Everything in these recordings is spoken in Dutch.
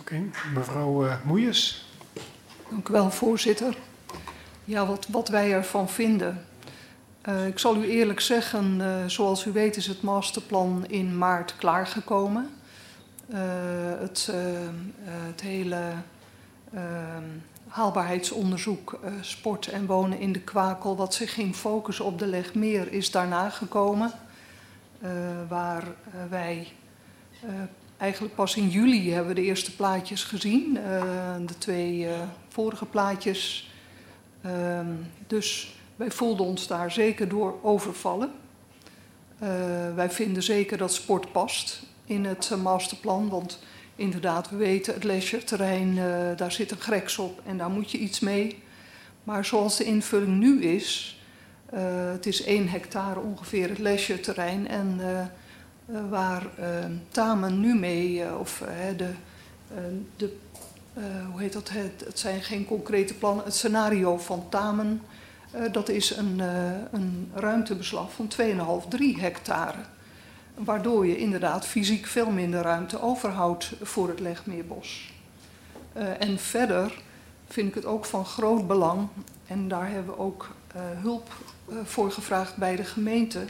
Oké, mevrouw Moeijes. Dank u wel, voorzitter. Ja, wat wij ervan vinden. Ik zal u eerlijk zeggen, zoals u weet is het masterplan in maart klaargekomen. Het hele haalbaarheidsonderzoek sport en wonen in de Kwakel, wat zich ging focussen op de Legmeer, is daarna gekomen. Waar wij eigenlijk pas in juli hebben we de eerste plaatjes gezien. De 2 vorige plaatjes. Dus wij voelden ons daar zeker door overvallen. Wij vinden zeker dat sport past in het masterplan. Want inderdaad, we weten het leisureterrein, daar zit een greks op en daar moet je iets mee. Maar zoals de invulling nu is, het is 1 hectare ongeveer het leisureterrein. En waar Tamen nu mee, hoe heet dat? Het zijn geen concrete plannen. Het scenario van Tamen, dat is een ruimtebeslag van 2,5-3 hectare. Waardoor je inderdaad fysiek veel minder ruimte overhoudt voor het Legmeerbos. En verder vind ik het ook van groot belang, en daar hebben we ook hulp voor gevraagd bij de gemeente.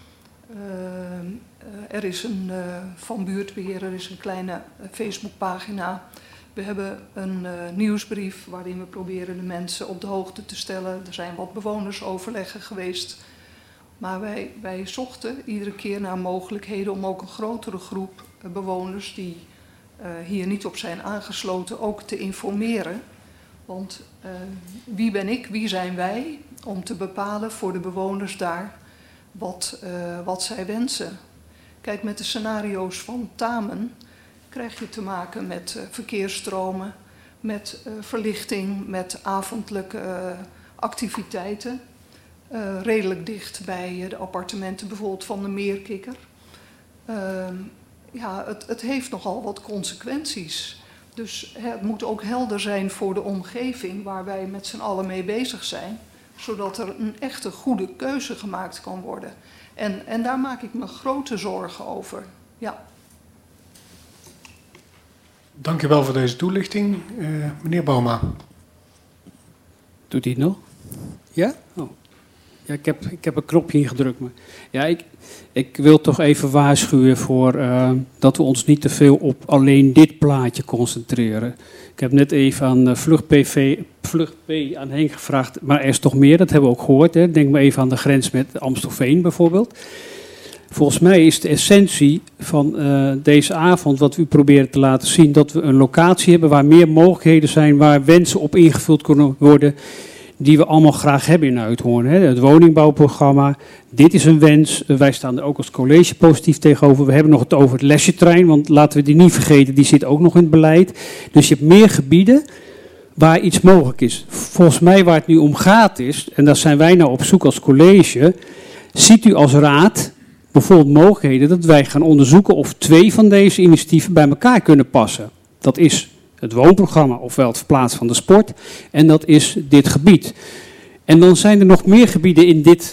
Er is van buurtbeheer, er is een kleine Facebookpagina. We hebben een nieuwsbrief waarin we proberen de mensen op de hoogte te stellen. Er zijn wat bewonersoverleggen geweest. Maar wij zochten iedere keer naar mogelijkheden om ook een grotere groep bewoners die hier niet op zijn aangesloten ook te informeren. Want wie ben ik, wie zijn wij om te bepalen voor de bewoners daar wat zij wensen. Kijk, met de scenario's van Tamen krijg je te maken met verkeersstromen, met verlichting, met avondelijke activiteiten. Redelijk dicht bij de appartementen bijvoorbeeld van de Meerkikker. Het heeft nogal wat consequenties. Dus het moet ook helder zijn voor de omgeving waar wij met z'n allen mee bezig zijn. Zodat er een echte goede keuze gemaakt kan worden. En daar maak ik me grote zorgen over. Ja. Dank u wel voor deze toelichting. Meneer Bouma. Doet hij het nog? Ja? Oh. Ja, ik heb een knopje ingedrukt. Maar ja, ik wil toch even waarschuwen voor dat we ons niet te veel op alleen dit plaatje concentreren. Ik heb net even aan Vlucht P aan Henk gevraagd, maar er is toch meer, dat hebben we ook gehoord. Hè? Denk maar even aan de grens met Amstelveen bijvoorbeeld. Volgens mij is de essentie van deze avond, wat u proberen te laten zien, dat we een locatie hebben waar meer mogelijkheden zijn, waar wensen op ingevuld kunnen worden, die we allemaal graag hebben in Uithoorn. Hè. Het woningbouwprogramma, dit is een wens. Wij staan er ook als college positief tegenover. We hebben nog het over het leisureterrein, want laten we die niet vergeten, die zit ook nog in het beleid. Dus je hebt meer gebieden waar iets mogelijk is. Volgens mij waar het nu om gaat is, en daar zijn wij nou op zoek als college, ziet u als raad bijvoorbeeld mogelijkheden dat wij gaan onderzoeken of 2 van deze initiatieven bij elkaar kunnen passen. Dat is het woonprogramma, ofwel het verplaatsen van de sport, en dat is dit gebied. En dan zijn er nog meer gebieden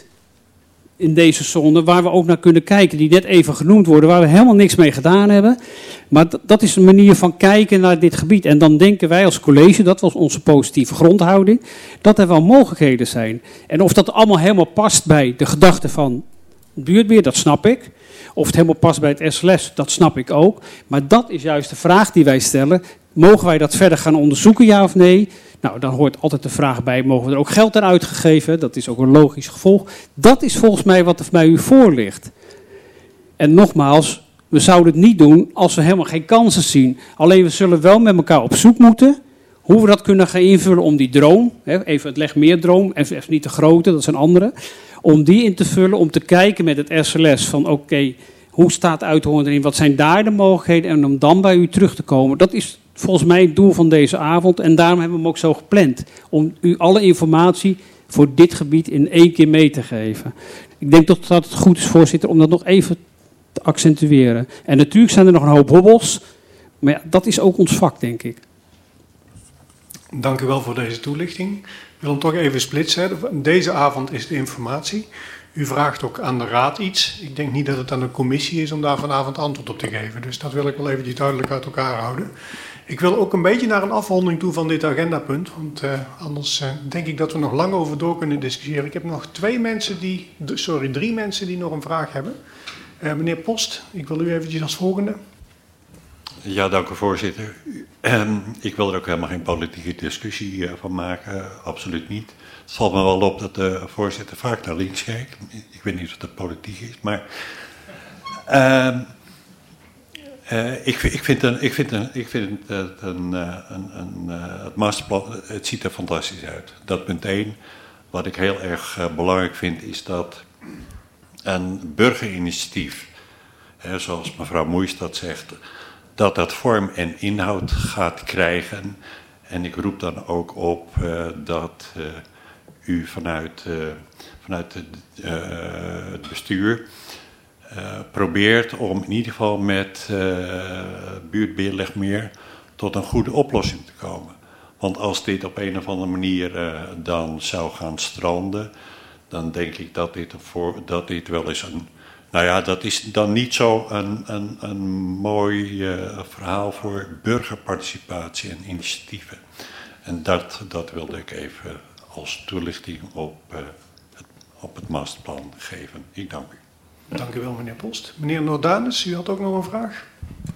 in deze zone waar we ook naar kunnen kijken, die net even genoemd worden, waar we helemaal niks mee gedaan hebben. Maar dat is een manier van kijken naar dit gebied. En dan denken wij als college, dat was onze positieve grondhouding, dat er wel mogelijkheden zijn. En of dat allemaal helemaal past bij de gedachte van buurtbeheer, dat snap ik. Of het helemaal past bij het SLS, dat snap ik ook. Maar dat is juist de vraag die wij stellen. Mogen wij dat verder gaan onderzoeken, ja of nee? Nou, dan hoort altijd de vraag bij, mogen we er ook geld aan uitgegeven? Dat is ook een logisch gevolg. Dat is volgens mij wat er bij u voor ligt. En nogmaals, we zouden het niet doen als we helemaal geen kansen zien. Alleen we zullen wel met elkaar op zoek moeten hoe we dat kunnen gaan invullen om die droom, even het Legmeerdroom, even niet de grote, dat zijn andere, om die in te vullen, om te kijken met het SLS van oké, hoe staat Uithoorn erin, wat zijn daar de mogelijkheden en om dan bij u terug te komen. Dat is volgens mij het doel van deze avond en daarom hebben we hem ook zo gepland. Om u alle informatie voor dit gebied in 1 keer mee te geven. Ik denk dat het goed is, voorzitter, om dat nog even te accentueren. En natuurlijk zijn er nog een hoop hobbels, maar ja, dat is ook ons vak, denk ik. Dank u wel voor deze toelichting. Ik wil hem toch even splitsen. Deze avond is de informatie. U vraagt ook aan de raad iets. Ik denk niet dat het aan de commissie is om daar vanavond antwoord op te geven. Dus dat wil ik wel eventjes duidelijk uit elkaar houden. Ik wil ook een beetje naar een afronding toe van dit agendapunt. Want anders denk ik dat we nog lang over door kunnen discussiëren. Ik heb nog drie mensen die nog een vraag hebben. Meneer Post, ik wil u eventjes als volgende. Ja, dank u voorzitter. Ik wil er ook helemaal geen politieke discussie van maken, absoluut niet. Het valt me wel op dat de voorzitter vaak naar links kijkt. Ik weet niet of dat politiek is, maar... Ik vind het masterplan, het ziet er fantastisch uit. Dat punt 1. Wat ik heel erg belangrijk vind, is dat een burgerinitiatief, zoals mevrouw Moeijs dat zegt, dat vorm en inhoud gaat krijgen. En ik roep dan ook op dat u vanuit het bestuur probeert om in ieder geval met buurtbeheer Legmeer tot een goede oplossing te komen. Want als dit op een of andere manier dan zou gaan stranden, dan denk ik dat dit wel eens een... Nou ja, dat is dan niet zo een mooi verhaal voor burgerparticipatie en initiatieven. En dat wilde ik even als toelichting op het masterplan geven. Ik dank u. Dank u wel, meneer Post. Meneer Nordanus, u had ook nog een vraag?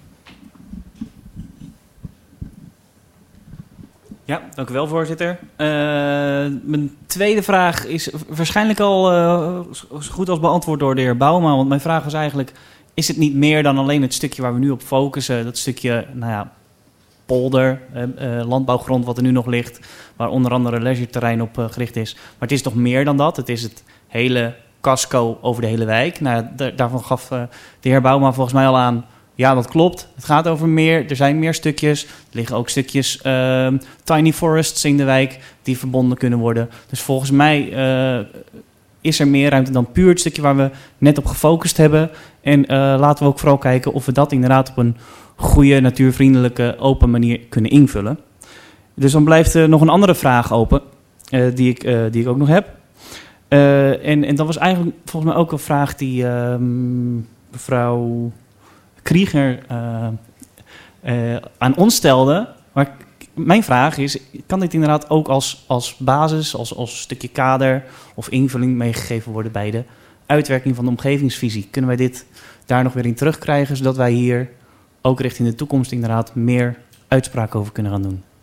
Ja, dank u wel, voorzitter. Mijn tweede vraag is waarschijnlijk al zo goed als beantwoord door de heer Bouma. Want mijn vraag was eigenlijk, is het niet meer dan alleen het stukje waar we nu op focussen? Dat stukje, polder, landbouwgrond wat er nu nog ligt, waar onder andere leisureterrein op gericht is. Maar het is toch meer dan dat? Het is het hele casco over de hele wijk. Daarvan gaf de heer Bouma volgens mij al aan, ja, dat klopt. Het gaat over meer. Er zijn meer stukjes. Er liggen ook stukjes tiny forests in de wijk die verbonden kunnen worden. Dus volgens mij is er meer ruimte dan puur het stukje waar we net op gefocust hebben. En laten we ook vooral kijken of we dat inderdaad op een goede, natuurvriendelijke, open manier kunnen invullen. Dus dan blijft er nog een andere vraag open, die ik ook nog heb. En dat was eigenlijk volgens mij ook een vraag die mevrouw Krieger aan ons stelde. Maar mijn vraag is, kan dit inderdaad ook als basis, als stukje kader of invulling meegegeven worden bij de uitwerking van de omgevingsvisie? Kunnen wij dit daar nog weer in terugkrijgen, zodat wij hier ook richting de toekomst inderdaad meer uitspraak over kunnen gaan doen?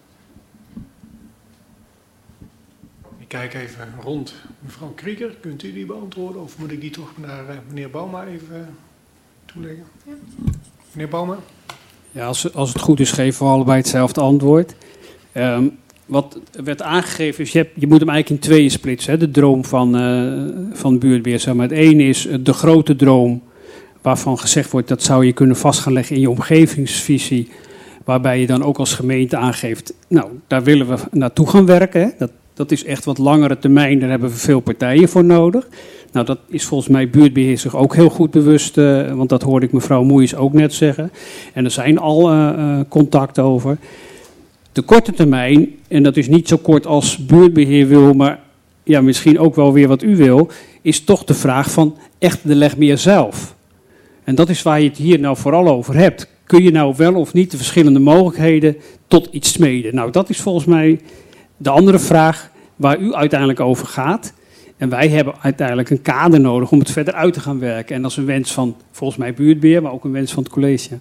Ik kijk even rond. Mevrouw Krieger, kunt u die beantwoorden of moet ik die toch naar meneer Bouma even toeleggen? Ja. Meneer Bouma? Ja, als het goed is, geven we allebei hetzelfde antwoord. Wat werd aangegeven is, je moet hem eigenlijk in tweeën splitsen. Hè? De droom van buurtbeheer. Zeg maar. Het ene is de grote droom, waarvan gezegd wordt dat zou je kunnen vast gaan leggen in je omgevingsvisie. Waarbij je dan ook als gemeente aangeeft, nou, daar willen we naartoe gaan werken. Hè? Dat is echt wat langere termijn, daar hebben we veel partijen voor nodig. Nou, dat is volgens mij buurtbeheer zich ook heel goed bewust, want dat hoorde ik mevrouw Moeijs ook net zeggen. En er zijn al contacten over. De korte termijn, en dat is niet zo kort als buurtbeheer wil, maar ja, misschien ook wel weer wat u wil, is toch de vraag van echt de Legmeer zelf. En dat is waar je het hier nou vooral over hebt. Kun je nou wel of niet de verschillende mogelijkheden tot iets smeden? Nou, dat is volgens mij de andere vraag waar u uiteindelijk over gaat. En wij hebben uiteindelijk een kader nodig om het verder uit te gaan werken. En dat is een wens van volgens mij buurtbeheer, maar ook een wens van het college.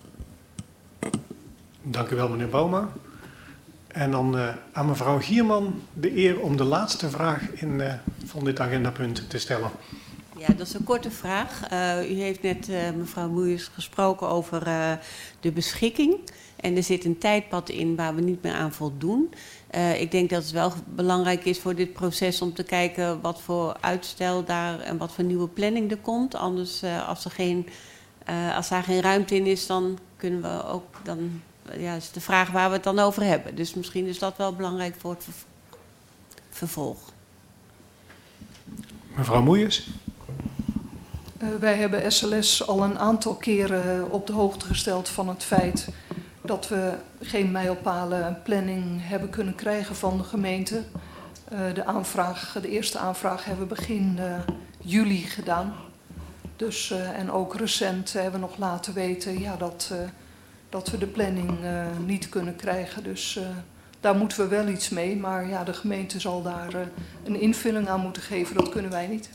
Dank u wel, meneer Bouma. En dan aan mevrouw Gierman de eer om de laatste vraag van dit agendapunt te stellen. Ja, dat is een korte vraag. U heeft net, mevrouw Moeijs, gesproken over de beschikking. En er zit een tijdpad in waar we niet meer aan voldoen. Ik denk dat het wel belangrijk is voor dit proces om te kijken wat voor uitstel daar en wat voor nieuwe planning er komt. Anders, als daar geen ruimte in is, dan kunnen we ook, is de vraag waar we het dan over hebben. Dus misschien is dat wel belangrijk voor het vervolg. Mevrouw Moeijs. Wij hebben SLS al een aantal keren op de hoogte gesteld van het feit dat we geen mijlpalen planning hebben kunnen krijgen van de gemeente. De eerste aanvraag hebben we begin juli gedaan. Dus, en ook recent hebben we nog laten weten dat dat we de planning niet kunnen krijgen. Dus daar moeten we wel iets mee. Maar ja, de gemeente zal daar een invulling aan moeten geven. Dat kunnen wij niet.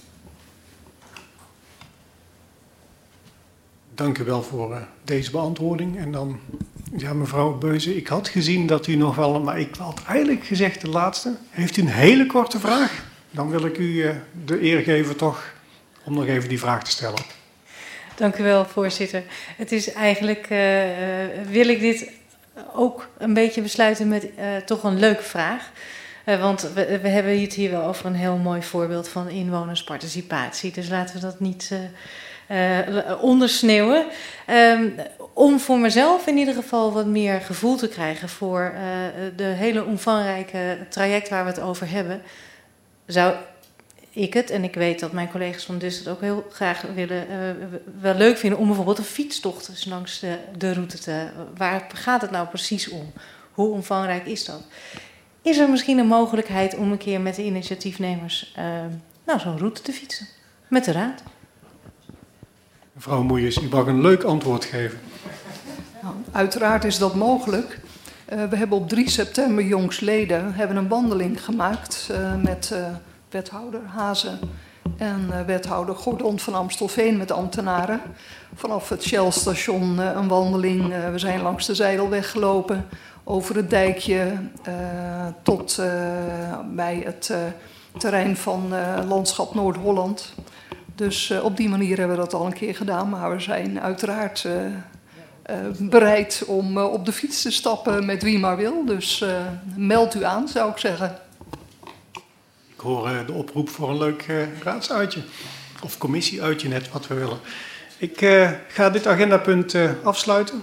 Dank u wel voor deze beantwoording. En dan, ja, mevrouw Beuze, ik had gezien dat u nog wel, maar ik had eigenlijk gezegd de laatste. Heeft u een hele korte vraag? Dan wil ik u de eer geven toch om nog even die vraag te stellen. Dank u wel, voorzitter. Het is eigenlijk, wil ik dit ook een beetje besluiten met toch een leuke vraag. Want we hebben het hier wel over een heel mooi voorbeeld van inwonersparticipatie. Dus laten we dat niet ondersneeuwen. Om voor mezelf in ieder geval wat meer gevoel te krijgen voor de hele omvangrijke traject waar we het over hebben, zou ik het, en ik weet dat mijn collega's van Dus het ook heel graag wel leuk vinden, om bijvoorbeeld een fietstocht eens langs de route te... Waar gaat het nou precies om? Hoe omvangrijk is dat? Is er misschien een mogelijkheid om een keer met de initiatiefnemers zo'n route te fietsen? Met de raad? Mevrouw Moeijes, u mag een leuk antwoord geven. Nou, uiteraard is dat mogelijk. We hebben op 3 september jongstleden een wandeling gemaakt met wethouder Hazen en wethouder Gordon van Amstelveen met ambtenaren. Vanaf het Shell-station een wandeling. We zijn langs de Zijdelweg gelopen, over het dijkje tot bij het terrein van Landschap Noord-Holland. Dus op die manier hebben we dat al een keer gedaan. Maar we zijn uiteraard bereid om op de fiets te stappen met wie maar wil. Dus meld u aan, zou ik zeggen. Ik hoor de oproep voor een leuk raadsuitje. Of commissieuitje, net wat we willen. Ik ga dit agendapunt afsluiten.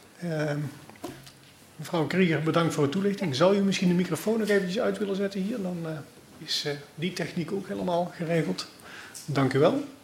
Mevrouw Krieger, bedankt voor de toelichting. Zou u misschien de microfoon nog eventjes uit willen zetten hier? Dan is die techniek ook helemaal geregeld. Dank u wel.